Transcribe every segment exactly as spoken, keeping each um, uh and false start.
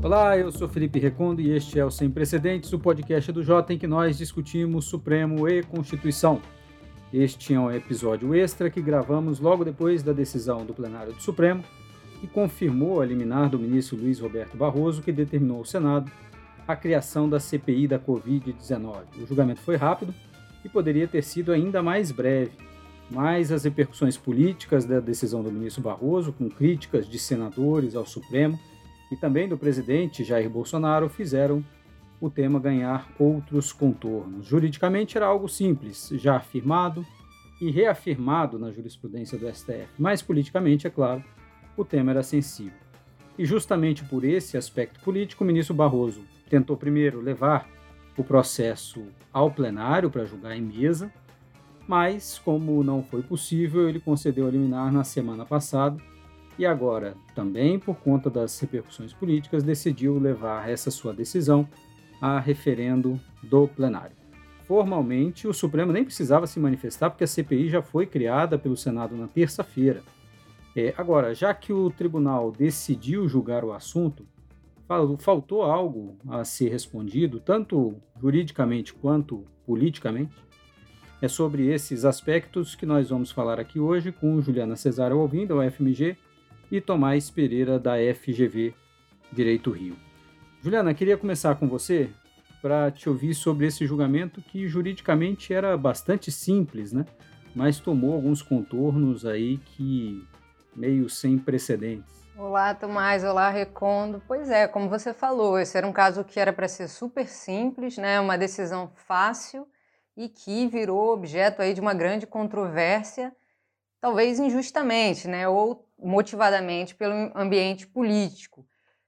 Olá, eu sou Felipe Recondo e este é o Sem Precedentes, o podcast do Jota em que nós discutimos Supremo e Constituição. Este é um episódio extra que gravamos logo depois da decisão do plenário do Supremo, que confirmou a liminar do ministro Luiz Roberto Barroso, que determinou ao Senado a criação da C P I da covid dezenove. O julgamento foi rápido e poderia ter sido ainda mais breve, mas as repercussões políticas da decisão do ministro Barroso, com críticas de senadores ao Supremo e também do presidente Jair Bolsonaro, fizeram o tema ganhar outros contornos. Juridicamente era algo simples, já afirmado e reafirmado na jurisprudência do S T F, mas politicamente, é claro, o tema era sensível. E justamente por esse aspecto político, o ministro Barroso tentou primeiro levar o processo ao plenário para julgar em mesa, mas, como não foi possível, ele concedeu a liminar na semana passada e agora, também por conta das repercussões políticas, decidiu levar essa sua decisão a referendo do plenário. Formalmente, o Supremo nem precisava se manifestar, porque a C P I já foi criada pelo Senado na terça-feira. É, agora, já que o tribunal decidiu julgar o assunto, faltou algo a ser respondido, tanto juridicamente quanto politicamente. É sobre esses aspectos que nós vamos falar aqui hoje com Juliana Cesário Alvim, da U F M G, e Tomás Pereira, da F G V Direito Rio. Juliana, queria começar com você para te ouvir sobre esse julgamento que juridicamente era bastante simples, né? Mas tomou alguns contornos aí que meio sem precedentes. Olá, Tomás. Olá, Recondo. Pois é, como você falou, esse era um caso que era para ser super simples, né? Uma decisão fácil e que virou objeto aí de uma grande controvérsia, talvez injustamente, né? Ou motivadamente pelo ambiente político.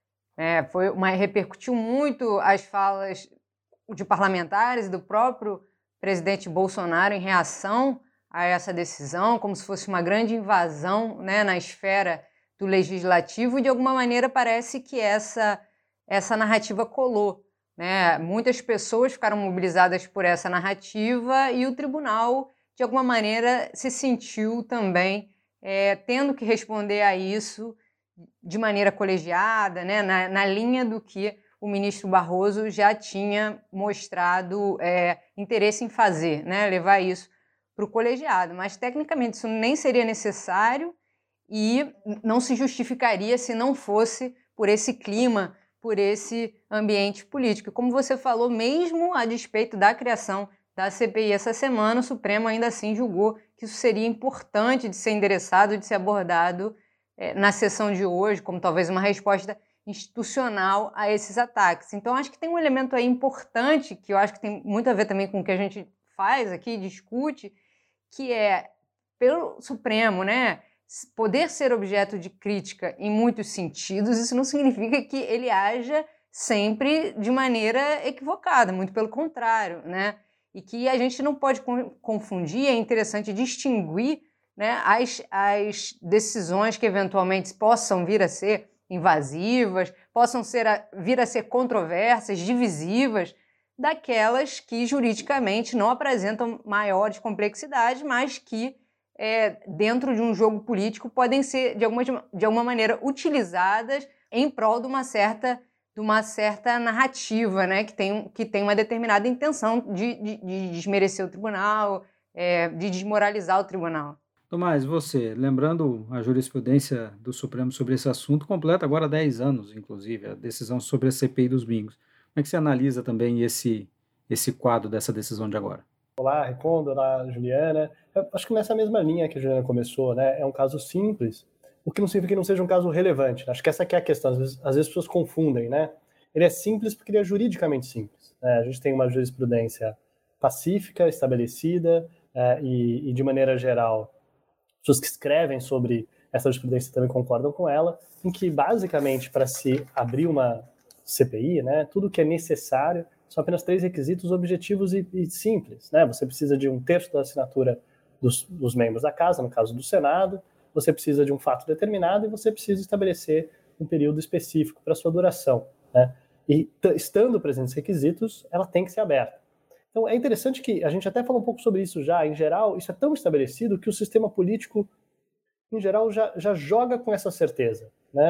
É, foi uma, repercutiu muito as falas de parlamentares e do próprio presidente Bolsonaro em reação a essa decisão, como se fosse uma grande invasão, né, na esfera do legislativo, e de alguma maneira parece que essa, essa narrativa colou, né? Muitas pessoas ficaram mobilizadas por essa narrativa e o tribunal, de alguma maneira, se sentiu também é, tendo que responder a isso de maneira colegiada, né? na, na linha do que o ministro Barroso já tinha mostrado é, interesse em fazer, né? Levar isso para o colegiado. Mas, tecnicamente, isso nem seria necessário e não se justificaria se não fosse por esse clima, por esse ambiente político. Como você falou, mesmo a despeito da criação da C P I essa semana, o Supremo ainda assim julgou que isso seria importante de ser endereçado, de ser abordado é, na sessão de hoje, como talvez uma resposta institucional a esses ataques. Então, acho que tem um elemento aí importante, que eu acho que tem muito a ver também com o que a gente faz aqui, discute, que é, pelo Supremo, né, poder ser objeto de crítica em muitos sentidos, isso não significa que ele haja sempre de maneira equivocada, muito pelo contrário, né? E que a gente não pode confundir, é interessante distinguir, né, as, as decisões que eventualmente possam vir a ser invasivas, possam ser a, vir a ser controversas, divisivas, daquelas que juridicamente não apresentam maiores complexidades, mas que é, dentro de um jogo político podem ser de alguma, de alguma maneira utilizadas em prol de uma certa de uma certa narrativa, né, que, tem, que tem uma determinada intenção de, de, de desmerecer o tribunal, é, de desmoralizar o tribunal. Tomás, você, lembrando a jurisprudência do Supremo sobre esse assunto, completa agora dez anos, inclusive, a decisão sobre a C P I dos bingos. Como é que você analisa também esse, esse quadro dessa decisão de agora? Olá, Recondo, olá, Juliana. Eu acho que nessa mesma linha que a Juliana começou, né, é um caso simples, o que não significa que não seja um caso relevante. Acho que essa aqui é a questão, às vezes, às vezes as pessoas confundem, né? Ele é simples porque ele é juridicamente simples, né? A gente tem uma jurisprudência pacífica, estabelecida, é, e, e, de maneira geral, pessoas que escrevem sobre essa jurisprudência também concordam com ela, em que, basicamente, para se abrir uma C P I, né, tudo que é necessário são apenas três requisitos objetivos e, e simples, né? Você precisa de um terço da assinatura dos, dos membros da Casa, no caso do Senado, você precisa de um fato determinado e você precisa estabelecer um período específico para sua duração, né? E t- estando presentes requisitos, ela tem que ser aberta. Então é interessante que a gente até falou um pouco sobre isso já, em geral, isso é tão estabelecido que o sistema político, em geral, já, já joga com essa certeza, né?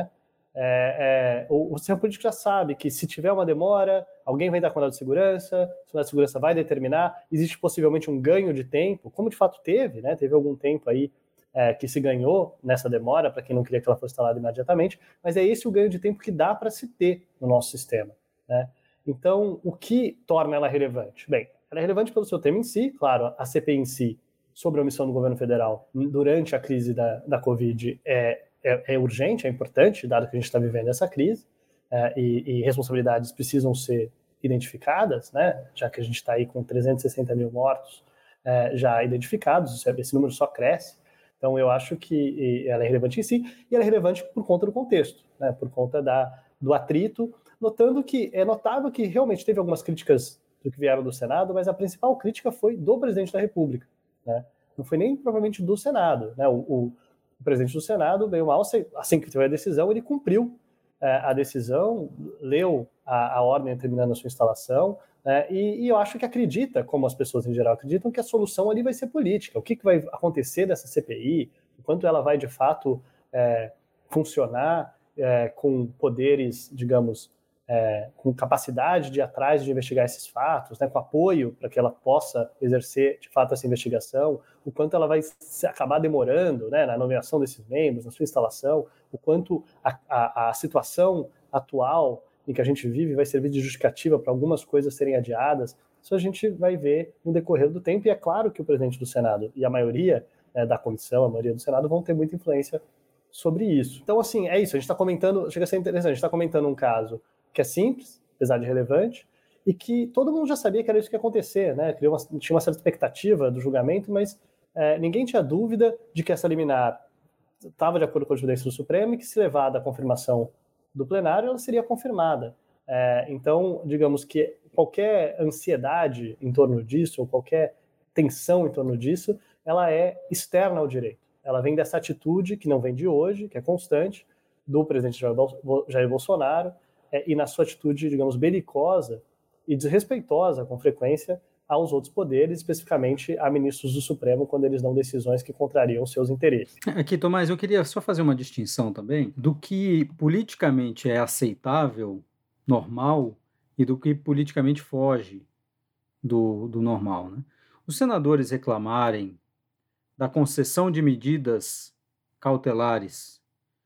É, é, o, o sistema político já sabe que se tiver uma demora, alguém vai dar com o mandado de segurança, o mandado de segurança vai determinar, existe possivelmente um ganho de tempo, como de fato teve, né? Teve algum tempo aí é, que se ganhou nessa demora, para quem não queria que ela fosse instalada imediatamente, mas é esse o ganho de tempo que dá para se ter no nosso sistema, né? Então, o que torna ela relevante? Bem, ela é relevante pelo seu tema em si, claro, a C P I em si, sobre a omissão do governo federal durante a crise da, da Covid, é, é, é urgente, é importante, dado que a gente está vivendo essa crise, é, e, e responsabilidades precisam ser identificadas, né, já que a gente está aí com trezentos e sessenta mil mortos é, já identificados, esse número só cresce. Então, eu acho que ela é relevante em si, e ela é relevante por conta do contexto, né, por conta da, do atrito, notando que é notável que realmente teve algumas críticas do que vieram do Senado, mas a principal crítica foi do presidente da República, né? Não foi nem provavelmente do Senado, né? O, o, o presidente do Senado veio mal, assim que teve a decisão, ele cumpriu é, a decisão, leu a, a ordem terminando a sua instalação, né? e, e eu acho que acredita, como as pessoas em geral acreditam, que a solução ali vai ser política. O que, que vai acontecer dessa C P I, o quanto ela vai de fato é, funcionar é, com poderes, digamos, É, com capacidade de ir atrás de investigar esses fatos, né, com apoio para que ela possa exercer de fato essa investigação, o quanto ela vai se acabar demorando, né, na nomeação desses membros, na sua instalação, o quanto a, a, a situação atual em que a gente vive vai servir de justificativa para algumas coisas serem adiadas. Isso a gente vai ver no decorrer do tempo, e é claro que o presidente do Senado e a maioria né, da comissão, a maioria do Senado vão ter muita influência sobre isso. Então, assim, é isso, a gente está comentando, chega a ser interessante, a gente está comentando um caso que é simples, apesar de relevante, e que todo mundo já sabia que era isso que ia acontecer, né? Criou uma, tinha uma certa expectativa do julgamento, mas é, ninguém tinha dúvida de que essa liminar estava de acordo com a jurisprudência do Supremo e que, se levada à confirmação do plenário, ela seria confirmada. É, então, digamos que qualquer ansiedade em torno disso, ou qualquer tensão em torno disso, ela é externa ao direito. Ela vem dessa atitude, que não vem de hoje, que é constante, do presidente Jair Bolsonaro, É, e na sua atitude, digamos, belicosa e desrespeitosa, com frequência, aos outros poderes, especificamente a ministros do Supremo, quando eles dão decisões que contrariam seus interesses. Aqui, Tomás, eu queria só fazer uma distinção também do que politicamente é aceitável, normal, e do que politicamente foge do, do normal, né? Os senadores reclamarem da concessão de medidas cautelares,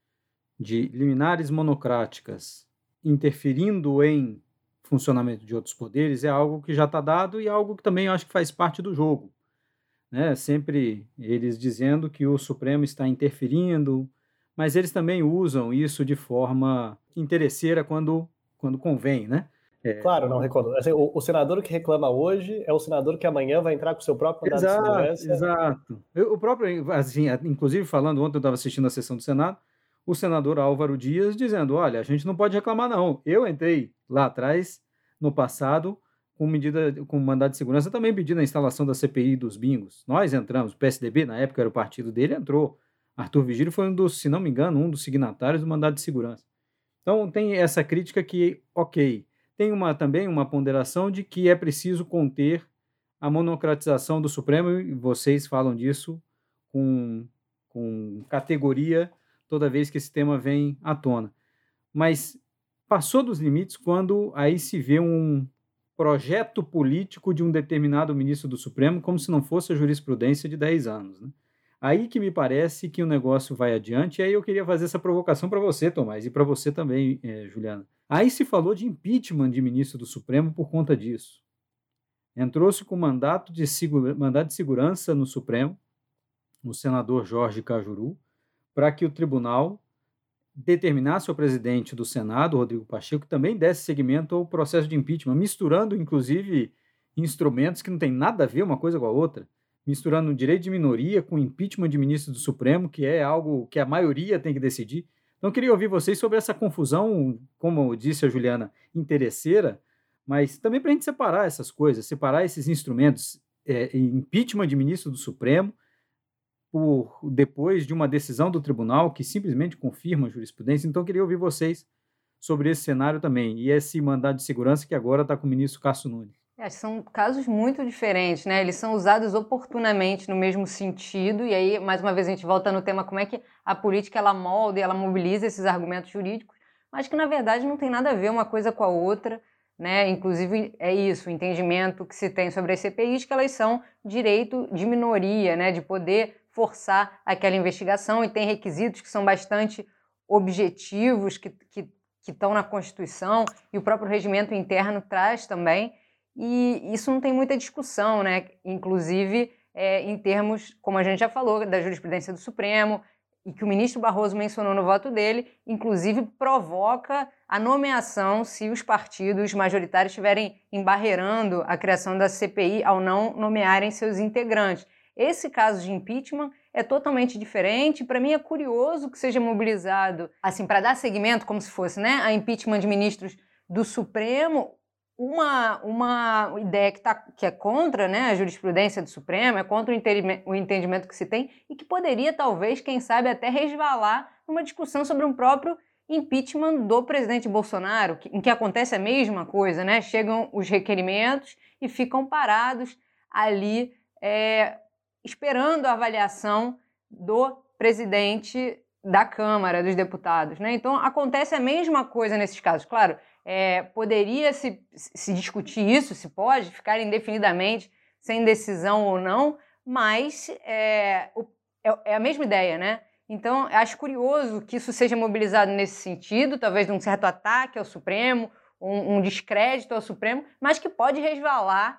de liminares monocráticas, interferindo em funcionamento de outros poderes, é algo que já está dado e é algo que também eu acho que faz parte do jogo, né? Sempre eles dizendo que o Supremo está interferindo, mas eles também usam isso de forma interesseira quando, quando convém, né? É, claro, não reclamo. Assim, o, o senador que reclama hoje é o senador que amanhã vai entrar com o seu próprio mandado exato, de segurança. Exato. Eu, o próprio, assim, inclusive falando, ontem eu estava assistindo a sessão do Senado, o senador Álvaro Dias dizendo, olha, a gente não pode reclamar não. Eu entrei lá atrás, no passado, com medida, com mandado de segurança, também pedindo a instalação da C P I dos bingos. Nós entramos, o P S D B, na época era o partido dele, entrou. Arthur Vigílio foi um dos, se não me engano, um dos signatários do mandado de segurança. Então tem essa crítica que, ok, tem uma, também uma ponderação de que é preciso conter a monocratização do Supremo, e vocês falam disso com, com categoria toda vez que esse tema vem à tona. Mas passou dos limites quando aí se vê um projeto político de um determinado ministro do Supremo como se não fosse a jurisprudência de dez anos, né? Aí que me parece que o negócio vai adiante, e aí eu queria fazer essa provocação para você, Tomás, e para você também, eh, Juliana. Aí se falou de impeachment de ministro do Supremo por conta disso. Entrou-se com mandato de, segura, mandato de segurança no Supremo, o senador Jorge Cajuru, para que o tribunal determinasse ao presidente do Senado, Rodrigo Pacheco, que também desse seguimento ao processo de impeachment, misturando, inclusive, instrumentos que não tem nada a ver uma coisa com a outra, misturando o direito de minoria com impeachment de ministro do Supremo, que é algo que a maioria tem que decidir. Então, eu queria ouvir vocês sobre essa confusão, como disse a Juliana, interesseira, mas também para a gente separar essas coisas, separar esses instrumentos, é, impeachment de ministro do Supremo, por, depois de uma decisão do tribunal que simplesmente confirma a jurisprudência. Então, eu queria ouvir vocês sobre esse cenário também, e esse mandado de segurança que agora está com o ministro Cássio Nunes. É, são casos muito diferentes, né? Eles são usados oportunamente no mesmo sentido, e aí, mais uma vez, a gente volta no tema como é que a política ela molda e ela mobiliza esses argumentos jurídicos, mas que na verdade não tem nada a ver uma coisa com a outra, né? Inclusive é isso, o entendimento que se tem sobre as C P Is, que elas são direito de minoria, né? De poder forçar aquela investigação, e tem requisitos que são bastante objetivos, que que que estão na Constituição, e o próprio regimento interno traz também, e isso não tem muita discussão, né? Inclusive é, em termos, como a gente já falou, da jurisprudência do Supremo, e que o ministro Barroso mencionou no voto dele, inclusive provoca a nomeação se os partidos majoritários estiverem embarreirando a criação da C P I ao não nomearem seus integrantes. Esse caso de impeachment é totalmente diferente. Para mim é curioso que seja mobilizado, assim, para dar seguimento, como se fosse, né, a impeachment de ministros do Supremo, uma, uma ideia que, tá, que é contra, né, a jurisprudência do Supremo, é contra o entendimento, o entendimento que se tem, e que poderia, talvez, quem sabe, até resvalar numa discussão sobre um próprio impeachment do presidente Bolsonaro, em que acontece a mesma coisa, né? Chegam os requerimentos e ficam parados ali, é, esperando a avaliação do presidente da Câmara dos Deputados, né? Então, acontece a mesma coisa nesses casos. Claro, é, poderia se, se discutir isso, se pode ficar indefinidamente sem decisão ou não, mas é, o, é, é a mesma ideia, né? Então, acho curioso que isso seja mobilizado nesse sentido, talvez de um certo ataque ao Supremo, um, um descrédito ao Supremo, mas que pode resvalar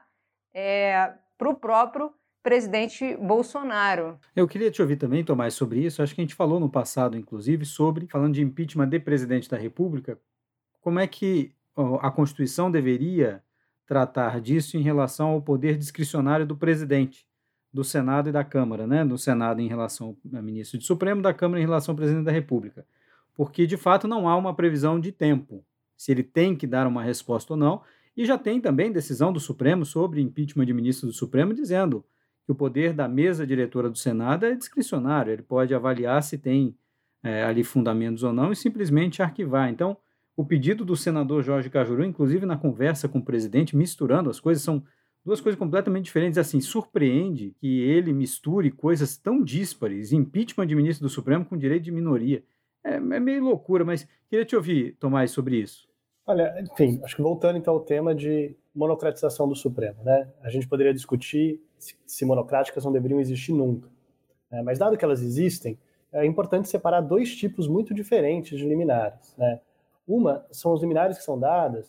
é, para o próprio presidente Bolsonaro. Eu queria te ouvir também, Tomás, sobre isso. Acho que a gente falou no passado, inclusive, sobre, falando de impeachment de presidente da República, como é que a Constituição deveria tratar disso em relação ao poder discricionário do presidente, do Senado e da Câmara, né? Do Senado em relação ao ministro do Supremo, da Câmara em relação ao presidente da República. Porque, de fato, não há uma previsão de tempo, se ele tem que dar uma resposta ou não, e já tem também decisão do Supremo sobre impeachment de ministro do Supremo dizendo que o poder da mesa diretora do Senado é discricionário, ele pode avaliar se tem é, ali fundamentos ou não e simplesmente arquivar. Então, o pedido do senador Jorge Cajuru, inclusive na conversa com o presidente, misturando as coisas, são duas coisas completamente diferentes. Assim, surpreende que ele misture coisas tão díspares, impeachment de ministro do Supremo com direito de minoria. É, é meio loucura, mas queria te ouvir, Tomás, sobre isso. Olha, enfim, acho que voltando então ao tema de monocratização do Supremo, né? A gente poderia discutir se, se monocráticas não deveriam existir nunca, né? Mas dado que elas existem, é importante separar dois tipos muito diferentes de liminares, né? Uma são os liminares que são dadas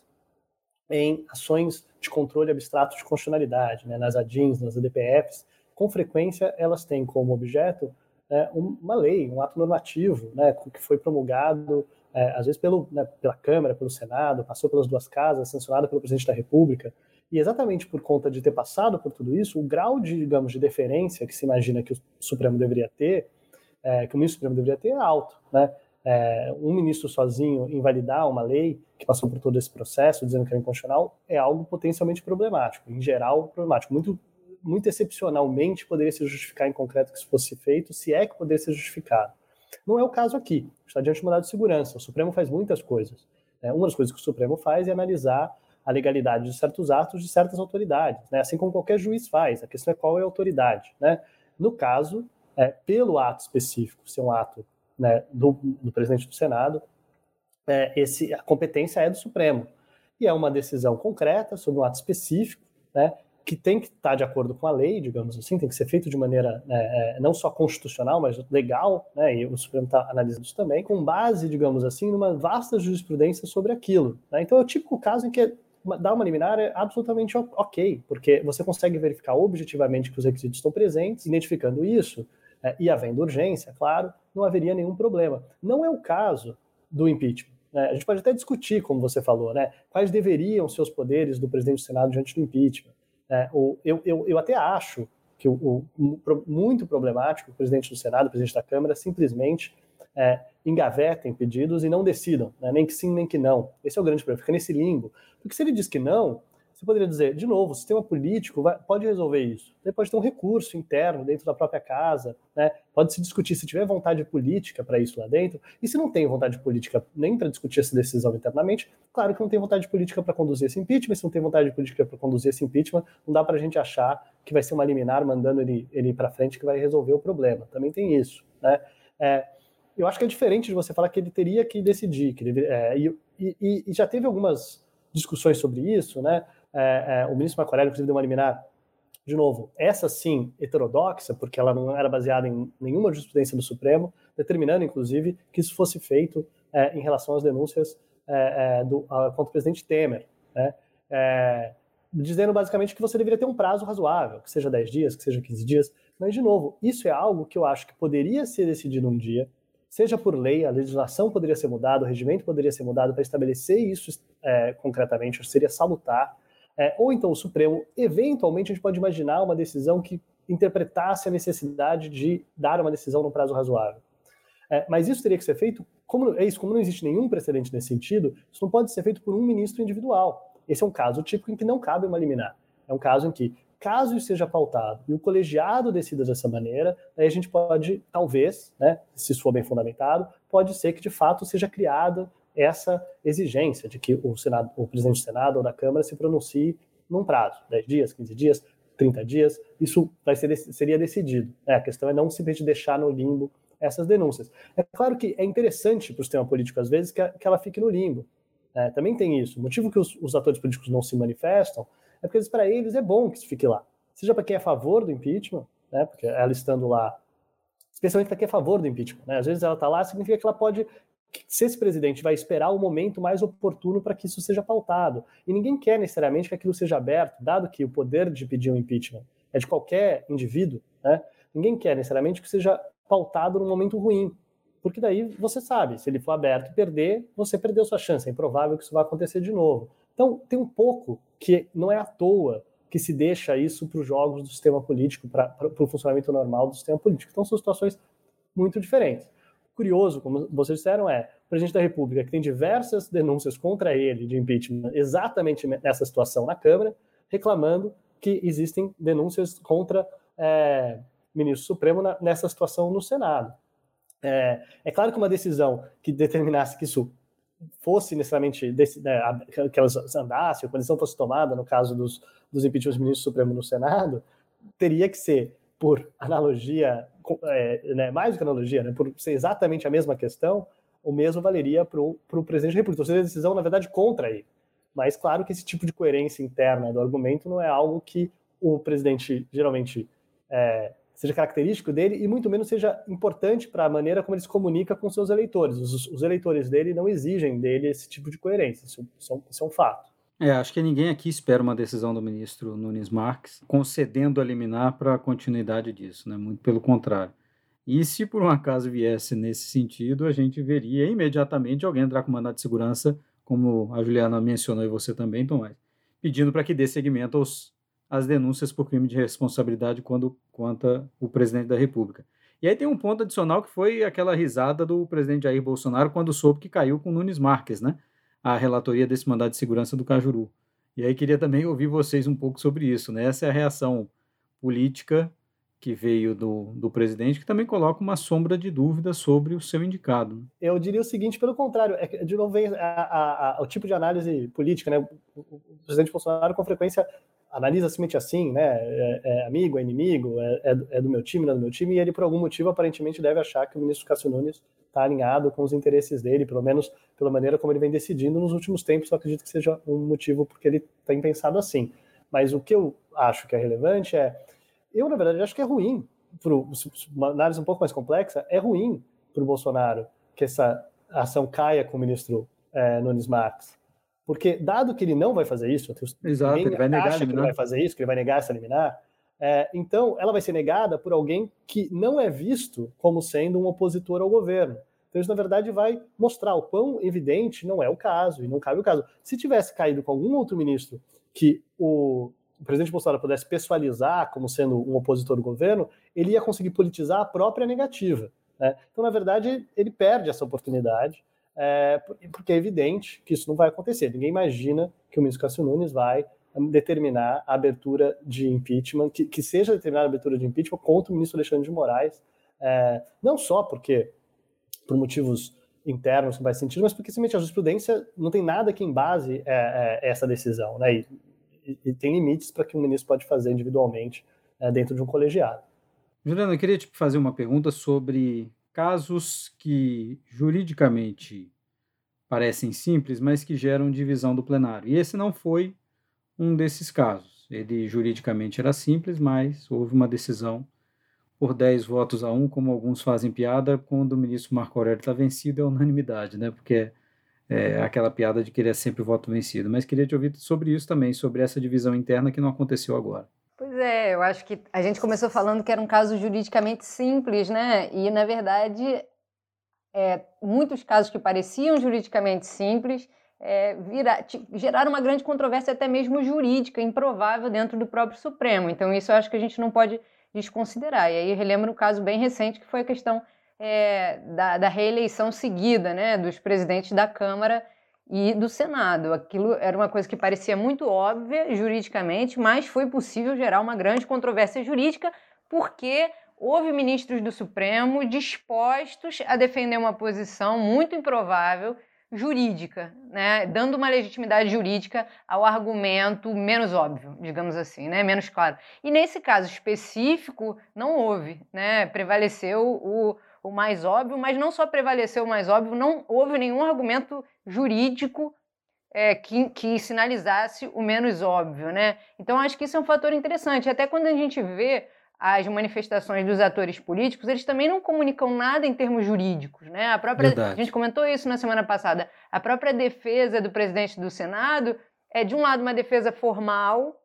em ações de controle abstrato de constitucionalidade, né? Nas A D I Ns, nas A D P Fs, com frequência elas têm como objeto é, uma lei, um ato normativo, né? Que foi promulgado É, às vezes pelo, né, pela Câmara, pelo Senado, passou pelas duas casas, sancionado pelo presidente da República, e exatamente por conta de ter passado por tudo isso, o grau de, digamos, de deferência que se imagina que o Supremo deveria ter, é, que o ministro Supremo deveria ter, é alto, né? É, um ministro sozinho invalidar uma lei que passou por todo esse processo, dizendo que era inconstitucional, é algo potencialmente problemático, em geral problemático, muito, muito excepcionalmente poderia se justificar em concreto que isso fosse feito, se é que poderia ser justificado. Não é o caso aqui. Está diante de uma mandado de segurança. O Supremo faz muitas coisas. Né? Uma das coisas que o Supremo faz é analisar a legalidade de certos atos de certas autoridades, né? Assim como qualquer juiz faz. A questão é qual é a autoridade, né? No caso, é, pelo ato específico, ser um ato, né, do, do presidente do Senado, é, esse, a competência é do Supremo. E é uma decisão concreta sobre um ato específico, né, que tem que estar de acordo com a lei, digamos assim, tem que ser feito de maneira né, não só constitucional, mas legal, né, e o Supremo está analisando isso também, com base, digamos assim, numa vasta jurisprudência sobre aquilo. Né? Então é o típico caso em que dar uma liminar é absolutamente ok, porque você consegue verificar objetivamente que os requisitos estão presentes, identificando isso, é, e havendo urgência, claro, não haveria nenhum problema. Não é o caso do impeachment. Né? A gente pode até discutir, como você falou, né, quais deveriam ser os poderes do presidente do Senado diante do impeachment. É, o, eu, eu, eu até acho que o, o, o muito problemático o presidente do Senado, o presidente da Câmara, simplesmente é, engavetem pedidos e não decidam, né, nem que sim, nem que não. Esse é o grande problema, fica nesse limbo. Porque se ele diz que não, você poderia dizer, de novo, o sistema político vai, pode resolver isso. Ele pode ter um recurso interno dentro da própria casa, né? Pode se discutir se tiver vontade política para isso lá dentro. E se não tem vontade política nem para discutir essa decisão internamente, claro que não tem vontade política para conduzir esse impeachment. Se não tem vontade política para conduzir esse impeachment, não dá para a gente achar que vai ser uma liminar mandando ele, ele para frente que vai resolver o problema. Também tem isso, né? É, eu acho que é diferente de você falar que ele teria que decidir, que ele, é, e, e, e já teve algumas discussões sobre isso, né? É, é, o ministro Marco Aurélio, inclusive, deu uma liminar, de novo, essa sim, heterodoxa, porque ela não era baseada em nenhuma jurisprudência do Supremo, determinando, inclusive, que isso fosse feito é, em relação às denúncias é, é, do, a, contra o presidente Temer, né? É, dizendo basicamente que você deveria ter um prazo razoável, que seja dez dias, que seja quinze dias, mas, de novo, isso é algo que eu acho que poderia ser decidido um dia, seja por lei, a legislação poderia ser mudada, o regimento poderia ser mudado para estabelecer isso é, concretamente, seria salutar, é, ou então o Supremo, eventualmente a gente pode imaginar uma decisão que interpretasse a necessidade de dar uma decisão num prazo razoável. É, mas isso teria que ser feito, como, é isso, como não existe nenhum precedente nesse sentido, isso não pode ser feito por um ministro individual. Esse é um caso típico em que não cabe uma liminar. É um caso em que, caso isso seja pautado e o colegiado decida dessa maneira, aí a gente pode, talvez, né, se isso for bem fundamentado, pode ser que de fato seja criada essa exigência de que o, Senado, o presidente do Senado ou da Câmara se pronuncie num prazo, dez dias, quinze dias, trinta dias, isso vai ser, seria decidido. Né? A questão é não simplesmente deixar no limbo essas denúncias. É claro que é interessante para o sistema político, às vezes, que, a, que ela fique no limbo. É, também tem isso. O motivo que os, os atores políticos não se manifestam é porque, para eles, é bom que isso fique lá. Seja para quem é a favor do impeachment, né, porque ela estando lá, especialmente para quem é a favor do impeachment, né, às vezes ela está lá, significa que ela pode, se esse presidente vai esperar o momento mais oportuno para que isso seja pautado. E ninguém quer necessariamente que aquilo seja aberto, dado que o poder de pedir um impeachment é de qualquer indivíduo, né, ninguém quer necessariamente que seja pautado num momento ruim. Porque daí você sabe, se ele for aberto e perder, você perdeu sua chance, é improvável que isso vá acontecer de novo. Então, tem um pouco que não é à toa que se deixa isso para os jogos do sistema político, para o funcionamento normal do sistema político. Então, são situações muito diferentes. Curioso, como vocês disseram, é o presidente da República, que tem diversas denúncias contra ele de impeachment, exatamente nessa situação na Câmara, reclamando que existem denúncias contra é, ministro Supremo na, nessa situação no Senado. É, é claro que uma decisão que determinasse que isso fosse necessariamente, né, que elas andassem, a condição fosse tomada, no caso dos, dos impeachments do ministro Supremo no Senado, teria que ser, por analogia, é, né, mais do que analogia, né, por ser exatamente a mesma questão, o mesmo valeria para o presidente da República. Ou seja, a decisão, na verdade, contra ele. Mas, claro que esse tipo de coerência interna do argumento não é algo que o presidente, geralmente, é, seja característico dele e muito menos seja importante para a maneira como ele se comunica com seus eleitores. Os, os eleitores dele não exigem dele esse tipo de coerência, isso, isso, é, um, isso é um fato. É, acho que ninguém aqui espera uma decisão do ministro Nunes Marques concedendo a liminar para a continuidade disso, né? Muito pelo contrário. E se por um acaso viesse nesse sentido, a gente veria imediatamente alguém entrar com mandado de segurança, como a Juliana mencionou e você também, Tomás, pedindo para que dê seguimento aos as denúncias por crime de responsabilidade quando conta o presidente da República. E aí tem um ponto adicional que foi aquela risada do presidente Jair Bolsonaro quando soube que caiu com Nunes Marques, né? A relatoria desse mandado de segurança do Cajuru. E aí queria também ouvir vocês um pouco sobre isso, né? Essa é a reação política que veio do, do presidente, que também coloca uma sombra de dúvida sobre o seu indicado. Eu diria o seguinte, pelo contrário, é que, de novo vem a, a, a, o tipo de análise política, né? O, o, o presidente Bolsonaro, com frequência, analisa simplesmente assim, né? É, é amigo, é inimigo, é, é, é do meu time, não é do meu time, e ele, por algum motivo, aparentemente deve achar que o ministro Cássio Nunes está alinhado com os interesses dele, pelo menos pela maneira como ele vem decidindo nos últimos tempos. Eu acredito que seja um motivo porque ele tem pensado assim. Mas o que eu acho que é relevante é, eu, na verdade, acho que é ruim, pro, uma análise um pouco mais complexa, é ruim para o Bolsonaro que essa ação caia com o ministro é, Nunes Marques. Porque, dado que ele não vai fazer isso, Exato, ele vai negar acha que ele vai fazer isso, que ele vai negar essa liminar, é, então ela vai ser negada por alguém que não é visto como sendo um opositor ao governo. Então isso, na verdade, vai mostrar o quão evidente não é o caso, e não cabe o caso. Se tivesse caído com algum outro ministro que o, o presidente Bolsonaro pudesse pessoalizar como sendo um opositor do governo, ele ia conseguir politizar a própria negativa, né? Então, na verdade, ele perde essa oportunidade, É, porque é evidente que isso não vai acontecer. Ninguém imagina que o ministro Cássio Nunes vai determinar a abertura de impeachment, que, que seja determinada a abertura de impeachment contra o ministro Alexandre de Moraes, é, não só porque, por motivos internos, não faz sentido, mas porque simplesmente a jurisprudência não tem nada que embase é, é, essa decisão, né? E, e, e tem limites para que o ministro pode fazer individualmente é, dentro de um colegiado. Juliana, eu queria te fazer uma pergunta sobre casos que juridicamente parecem simples, mas que geram divisão do plenário. E esse não foi um desses casos. Ele juridicamente era simples, mas houve uma decisão por dez votos a um, como alguns fazem piada, quando o ministro Marco Aurélio está vencido, é unanimidade, né? Porque é aquela piada de que ele é sempre voto vencido. Mas queria te ouvir sobre isso também, sobre essa divisão interna que não aconteceu agora. Pois é, eu acho que a gente começou falando que era um caso juridicamente simples, né? E, na verdade, é, muitos casos que pareciam juridicamente simples é, vira, geraram uma grande controvérsia, até mesmo jurídica, improvável dentro do próprio Supremo. Então, isso eu acho que a gente não pode desconsiderar. E aí eu relembro um caso bem recente, que foi a questão é, da, da reeleição seguida, né, dos presidentes da Câmara e do Senado. Aquilo era uma coisa que parecia muito óbvia juridicamente, mas foi possível gerar uma grande controvérsia jurídica, porque houve ministros do Supremo dispostos a defender uma posição muito improvável jurídica, né, dando uma legitimidade jurídica ao argumento menos óbvio, digamos assim, né, menos claro. E nesse caso específico não houve, né, prevaleceu o, o mais óbvio, mas não só prevaleceu o mais óbvio, não houve nenhum argumento jurídico é, que, que sinalizasse o menos óbvio, né? Então acho que isso é um fator interessante. Até quando a gente vê as manifestações dos atores políticos, eles também não comunicam nada em termos jurídicos, né? A própria, a gente comentou isso na semana passada, a própria defesa do presidente do Senado é, de um lado, uma defesa formal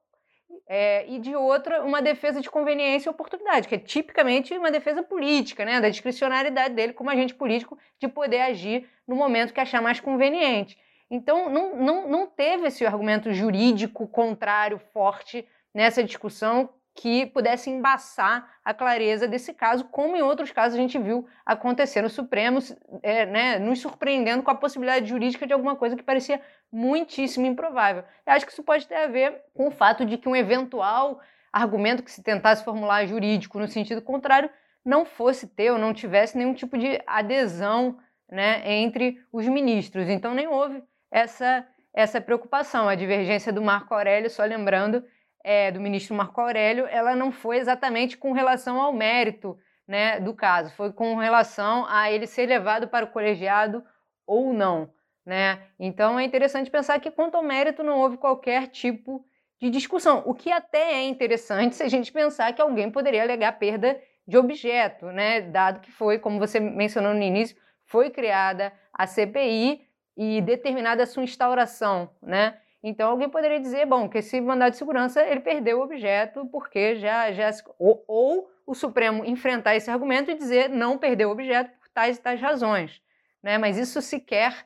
é, e, de outra, uma defesa de conveniência e oportunidade, que é tipicamente uma defesa política, né? Da discricionariedade dele como agente político de poder agir no momento que achar mais conveniente. Então, não, não, não teve esse argumento jurídico contrário forte nessa discussão que pudesse embaçar a clareza desse caso, como em outros casos a gente viu acontecer no Supremo, é, né, nos surpreendendo com a possibilidade jurídica de alguma coisa que parecia muitíssimo improvável. Eu acho que isso pode ter a ver com o fato de que um eventual argumento que se tentasse formular jurídico no sentido contrário não fosse ter ou não tivesse nenhum tipo de adesão, né, entre os ministros. Então nem houve essa, essa preocupação. A divergência do Marco Aurélio, só lembrando, É, do ministro Marco Aurélio, ela não foi exatamente com relação ao mérito, né, do caso, foi com relação a ele ser levado para o colegiado ou não, né? Então é interessante pensar que quanto ao mérito não houve qualquer tipo de discussão, o que até é interessante se a gente pensar que alguém poderia alegar perda de objeto, né, dado que foi, como você mencionou no início, foi criada a C P I e determinada a sua instauração, né? Então alguém poderia dizer, bom, que esse mandado de segurança ele perdeu o objeto porque já... já ou, ou o Supremo enfrentar esse argumento e dizer não perdeu o objeto por tais e tais razões, né? Mas isso sequer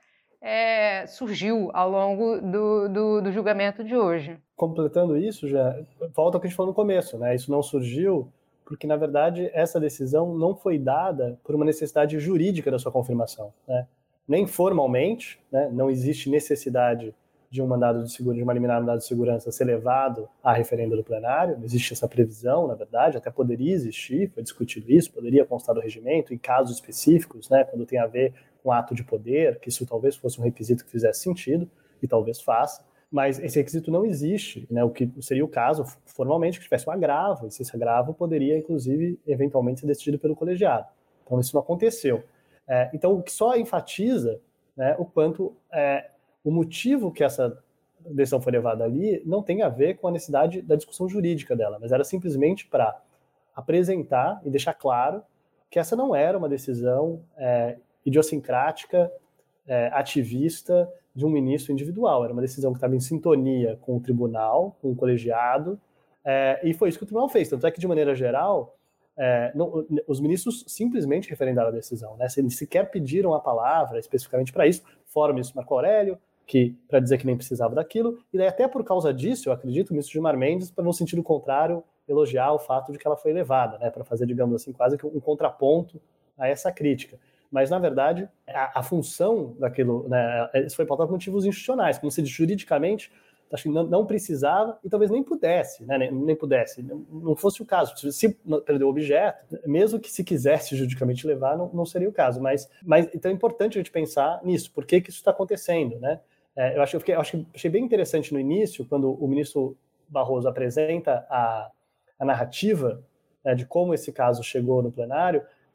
é, surgiu ao longo do, do, do julgamento de hoje. Completando isso, já volta ao que a gente falou no começo, né? Isso não surgiu porque, na verdade, essa decisão não foi dada por uma necessidade jurídica da sua confirmação, né? Nem formalmente, né? Não existe necessidade de um mandado de segurança, de uma liminar mandado de segurança ser levado a referendo do plenário. Não existe essa previsão, na verdade, até poderia existir, foi discutido isso, poderia constar do regimento em casos específicos, né, quando tem a ver com ato de poder, que isso talvez fosse um requisito que fizesse sentido, e talvez faça, mas esse requisito não existe, né, o que seria o caso, formalmente, que tivesse um agravo, e se esse agravo poderia, inclusive, eventualmente ser decidido pelo colegiado. Então, isso não aconteceu. É, então, o que só enfatiza, né, o quanto... É, o motivo que essa decisão foi levada ali não tem a ver com a necessidade da discussão jurídica dela, mas era simplesmente para apresentar e deixar claro que essa não era uma decisão é, idiosincrática, é, ativista de um ministro individual, era uma decisão que estava em sintonia com o tribunal, com o colegiado, é, e foi isso que o tribunal fez. Tanto é que, de maneira geral, é, não, os ministros simplesmente referendaram a decisão, né? Eles sequer pediram a palavra especificamente para isso, fora o ministro Marco Aurélio, que para dizer que nem precisava daquilo, e daí até por causa disso, eu acredito, o ministro Gilmar Mendes, para no sentido contrário, elogiar o fato de que ela foi levada, né, para fazer, digamos assim, quase que um contraponto a essa crítica. Mas, na verdade, a, a função daquilo, né, isso foi pautado por motivos institucionais, como se juridicamente acho que não, não precisava e talvez nem pudesse, né, nem, nem pudesse, não, não fosse o caso. Se perdeu o objeto, mesmo que se quisesse juridicamente levar, não, não seria o caso. Mas, mas então é importante a gente pensar nisso, por que, que isso está acontecendo, né? É, eu acho, eu, fiquei, eu acho que achei bem interessante no início, quando o ministro Barroso apresenta a, a narrativa, né, de como esse caso chegou no plenário,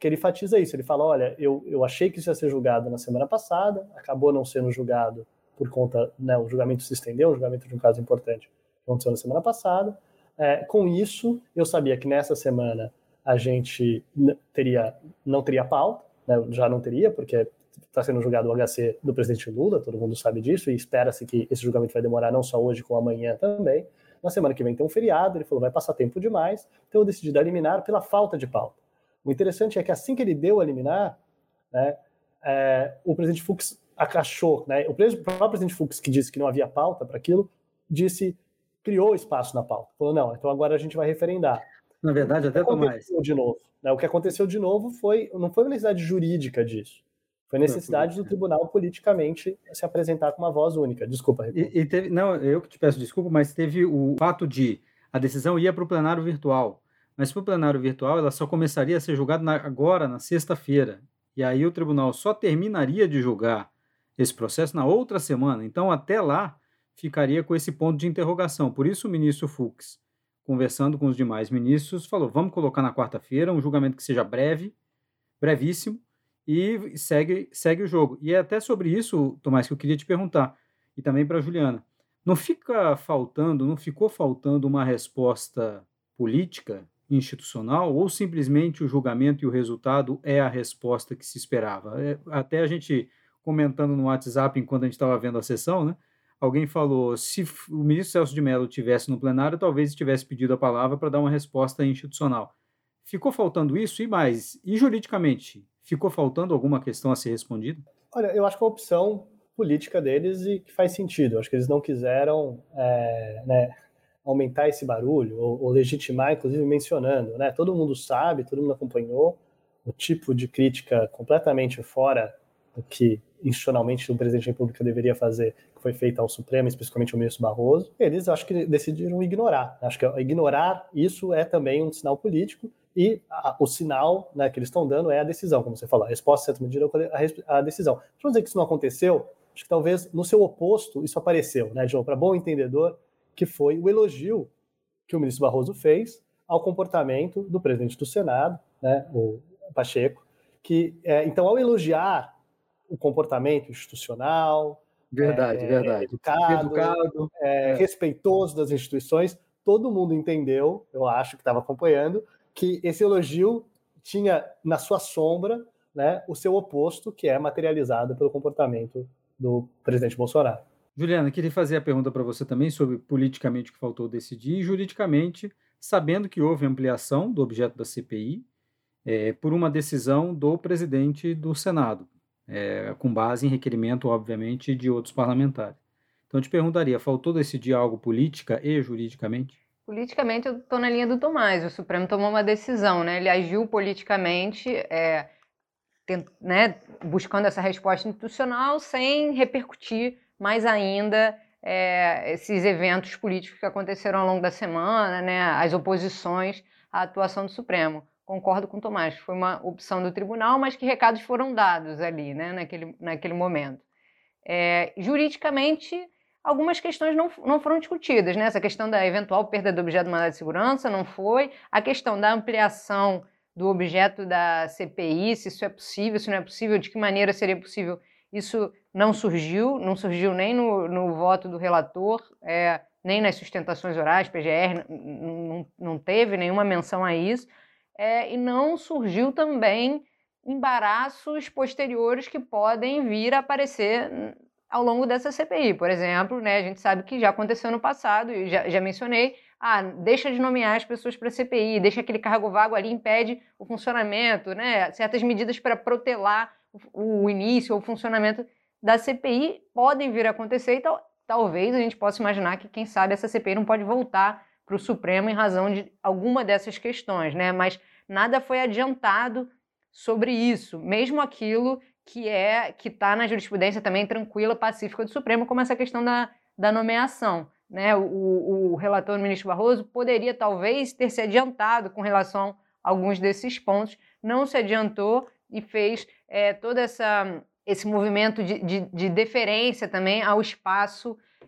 que ele enfatiza isso. Ele fala, olha, eu, eu achei que isso ia ser julgado na semana passada, acabou não sendo julgado por conta, né, o julgamento se estendeu, o julgamento de um caso importante aconteceu na semana passada. É, com isso, eu sabia que nessa semana a gente teria, não teria pauta, né, já não teria, porque está sendo julgado o H C do presidente Lula, todo mundo sabe disso, e espera-se que esse julgamento vai demorar não só hoje, como amanhã também. Na semana que vem tem um feriado, ele falou, vai passar tempo demais, então eu decidi dar liminar pela falta de pauta. O interessante é que assim que ele deu a liminar, né, é, o presidente Fux achou, né, o próprio presidente Fux, que disse que não havia pauta para aquilo, disse, criou espaço na pauta. Falou, não, então agora a gente vai referendar. Na verdade, até Tomás. De novo, né, o que aconteceu de novo foi, não foi uma necessidade jurídica disso, foi necessidade do tribunal politicamente se apresentar com uma voz única. Desculpa, e, e teve, não, eu que te peço desculpa, mas teve o fato de a decisão ia para o plenário virtual. Mas para o plenário virtual, ela só começaria a ser julgada na, agora, na sexta-feira. E aí o tribunal só terminaria de julgar esse processo na outra semana. Então, até lá, ficaria com esse ponto de interrogação. Por isso, o ministro Fux, conversando com os demais ministros, falou, vamos colocar na quarta-feira um julgamento que seja breve, brevíssimo, e segue, segue o jogo. E é até sobre isso, Tomás, que eu queria te perguntar, e também para a Juliana. Não fica faltando, não ficou faltando uma resposta política, institucional, ou simplesmente o julgamento e o resultado é a resposta que se esperava? É, até a gente comentando no WhatsApp enquanto a gente estava vendo a sessão, né? Alguém falou, se o ministro Celso de Mello tivesse no plenário, talvez tivesse pedido a palavra para dar uma resposta institucional. Ficou faltando isso? E mais, e juridicamente, ficou faltando alguma questão a ser respondida? Olha, eu acho que é uma opção política deles e que faz sentido. Eu acho que eles não quiseram é, né, aumentar esse barulho, ou, ou legitimar, inclusive mencionando, né? Todo mundo sabe, todo mundo acompanhou o tipo de crítica completamente fora do que institucionalmente o presidente da República deveria fazer, que foi feita ao Supremo, especificamente ao ministro Barroso. Eles acho que decidiram ignorar. Acho que ignorar isso é também um sinal político e a, o sinal, né, que eles estão dando é a decisão, como você falou, a resposta certa medida a, a decisão. Vamos dizer que isso não aconteceu, acho que talvez no seu oposto isso apareceu, né, João, para bom entendedor, que foi o elogio que o ministro Barroso fez ao comportamento do presidente do Senado, né, o Pacheco, que, é, então, ao elogiar o comportamento institucional, verdade, é, verdade. educado, educado é, é. respeitoso das instituições, todo mundo entendeu, eu acho que estava acompanhando, que esse elogio tinha na sua sombra, né, o seu oposto, que é materializado pelo comportamento do presidente Bolsonaro. Juliana, queria fazer a pergunta para você também sobre politicamente o que faltou decidir e juridicamente, sabendo que houve ampliação do objeto da C P I é, por uma decisão do presidente do Senado, é, com base em requerimento, obviamente, de outros parlamentares. Então, eu te perguntaria, faltou decidir algo política e juridicamente? Politicamente, eu estou na linha do Tomás. O Supremo tomou uma decisão, né? Ele agiu politicamente, é, tent, né, buscando essa resposta institucional sem repercutir mais ainda é, esses eventos políticos que aconteceram ao longo da semana, né, as oposições à atuação do Supremo. Concordo com o Tomás, foi uma opção do tribunal, mas que recados foram dados ali, né, naquele, naquele momento. É, juridicamente, algumas questões não, não foram discutidas, né? Essa questão da eventual perda do objeto do mandado de segurança não foi, a questão da ampliação do objeto da C P I, se isso é possível, se não é possível, de que maneira seria possível, isso não surgiu, não surgiu nem no, no voto do relator, é, nem nas sustentações orais, P G R, não, não teve nenhuma menção a isso, é, e não surgiu também embaraços posteriores que podem vir a aparecer ao longo dessa C P I. Por exemplo, né, a gente sabe que já aconteceu no passado, e já, já mencionei, ah, deixa de nomear as pessoas para a C P I, deixa aquele cargo vago ali, impede o funcionamento, né, certas medidas para protelar o, o início ou o funcionamento da C P I podem vir a acontecer, e tal, talvez a gente possa imaginar que, quem sabe, essa C P I não pode voltar para o Supremo em razão de alguma dessas questões, né, mas nada foi adiantado sobre isso, mesmo aquilo que é que está na jurisprudência também tranquila, pacífica do Supremo, como essa questão da, da nomeação. Né? O, o relator do ministro Barroso poderia talvez ter se adiantado com relação a alguns desses pontos, não se adiantou e fez é, todo essa, esse movimento de, de, de deferência também ao espaço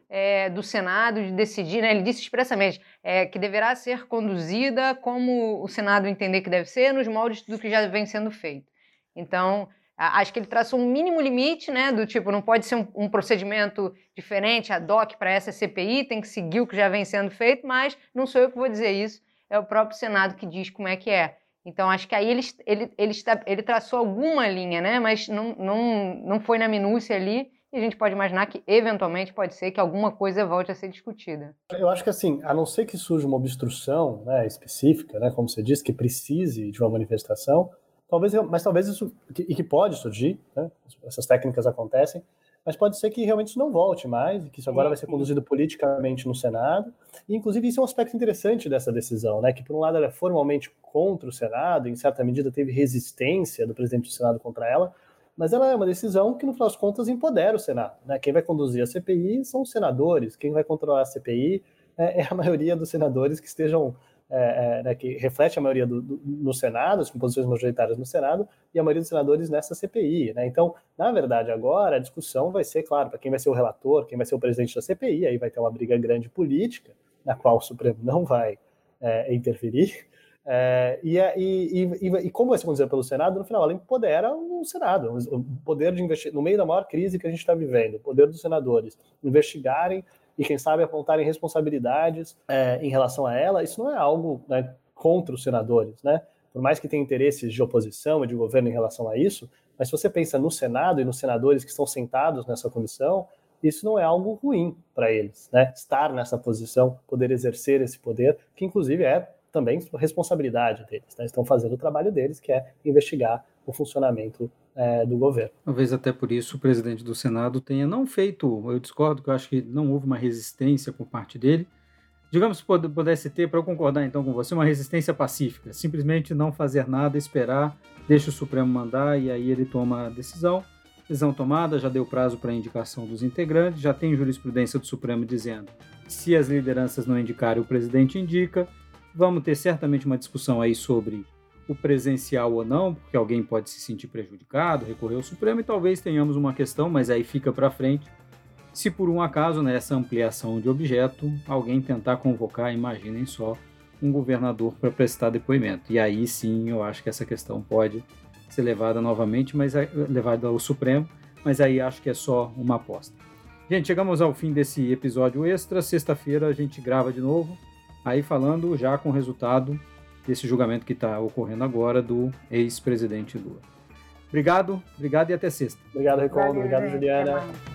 é, do Senado de decidir, né? Ele disse expressamente é, que deverá ser conduzida como o Senado entender que deve ser, nos moldes do que já vem sendo feito. Então, acho que ele traçou um mínimo limite, né, do tipo, não pode ser um, um procedimento diferente, ad hoc para essa C P I, tem que seguir o que já vem sendo feito, mas não sou eu que vou dizer isso, é o próprio Senado que diz como é que é. Então, acho que aí ele, ele, ele, ele traçou alguma linha, né, mas não, não, não foi na minúcia ali, e a gente pode imaginar que, eventualmente, pode ser que alguma coisa volte a ser discutida. Eu acho que, assim, a não ser que surja uma obstrução, né, específica, né, como você disse, que precise de uma manifestação, talvez, mas talvez isso, e que pode surgir, né, essas técnicas acontecem, mas pode ser que realmente isso não volte mais, que isso agora vai ser conduzido politicamente no Senado, e inclusive isso é um aspecto interessante dessa decisão, né, que por um lado ela é formalmente contra o Senado, em certa medida teve resistência do presidente do Senado contra ela, mas ela é uma decisão que, no final das contas, empodera o Senado, né? Quem vai conduzir a C P I são os senadores, quem vai controlar a C P I é, é a maioria dos senadores que estejam, é, é, né, que reflete a maioria do, do, no Senado, as composições majoritárias no Senado, e a maioria dos senadores nessa C P I, né? Então, na verdade, agora a discussão vai ser, claro, para quem vai ser o relator, quem vai ser o presidente da C P I, aí vai ter uma briga grande política, na qual o Supremo não vai é, interferir. É, e, e, e, e como vai ser conduzido pelo Senado, no final ela empodera o Senado, o poder de investigar, no meio da maior crise que a gente está vivendo, o poder dos senadores investigarem e, quem sabe, apontarem responsabilidades é, em relação a ela. Isso não é algo, né, contra os senadores, né? Por mais que tenha interesses de oposição e de governo em relação a isso, mas se você pensa no Senado e nos senadores que estão sentados nessa comissão, isso não é algo ruim para eles, né? Estar nessa posição, poder exercer esse poder, que inclusive é também responsabilidade deles, né? Estão fazendo o trabalho deles, que é investigar o funcionamento é, do governo. Talvez até por isso o presidente do Senado tenha não feito, eu discordo, que eu acho que não houve uma resistência por parte dele, digamos que pudesse ter, para eu concordar então com você, uma resistência pacífica, simplesmente não fazer nada, esperar, deixa o Supremo mandar e aí ele toma a decisão, decisão tomada, já deu prazo para a indicação dos integrantes, já tem jurisprudência do Supremo dizendo, se as lideranças não indicarem, o presidente indica. Vamos ter certamente uma discussão aí sobre o presencial ou não, porque alguém pode se sentir prejudicado, recorrer ao Supremo, e talvez tenhamos uma questão, mas aí fica para frente, se por um acaso, nessa ampliação de objeto, alguém tentar convocar, imaginem só, um governador para prestar depoimento. E aí sim, eu acho que essa questão pode ser levada novamente, mas levada ao Supremo, mas aí acho que é só uma aposta. Gente, chegamos ao fim desse episódio extra, sexta-feira a gente grava de novo, aí falando já com o resultado desse julgamento que está ocorrendo agora do ex-presidente Lula. Obrigado, obrigado e até sexta. Obrigado, Ricardo. Obrigado, Juliana.